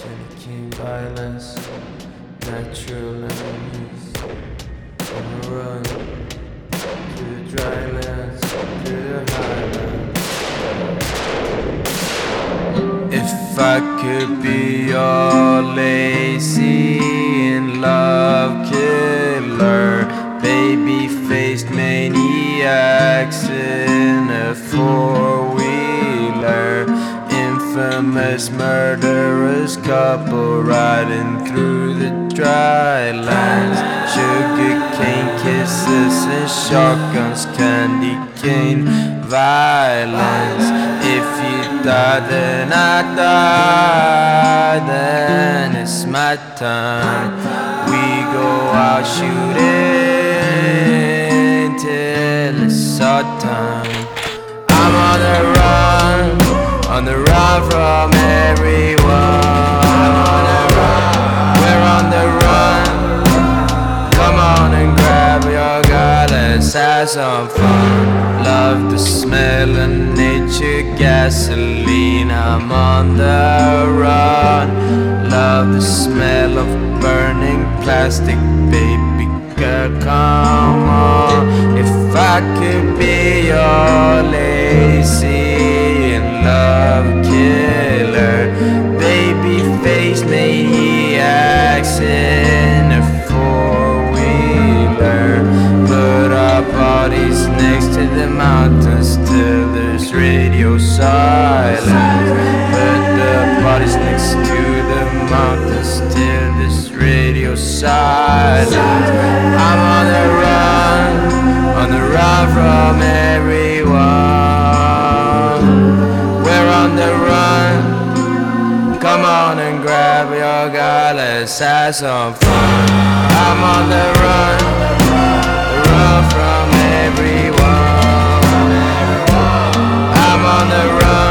Taking violence, natural enemies. On the run to the dry lands, to the highlands. If I could be your lazy and love killer, baby-faced maniacs in a four-wheeler, infamous murderers couple riding through the dry lands, sugar cane kisses and shotguns, candy cane violence. If you die, then I die, then it's my time. We go out shooting till it's our time. I'm on the run from everyone. I'm on the run, we're on the run. Come on and grab your guy, let's have some fun. Love the smell of nature gasoline. I'm on the run. Love the smell of burning plastic, baby girl, come on. If I could be your lazy and love killer, baby-faced maniacs in a four-wheeler, put our bodies next to the mountains till there's radio silence. Put the bodies next to the mountains till there's radio silence. I'm on the run from everyone. We're on the run. Come on and grab your guy, let's have some fun. I'm on the run from everyone. I'm on the run.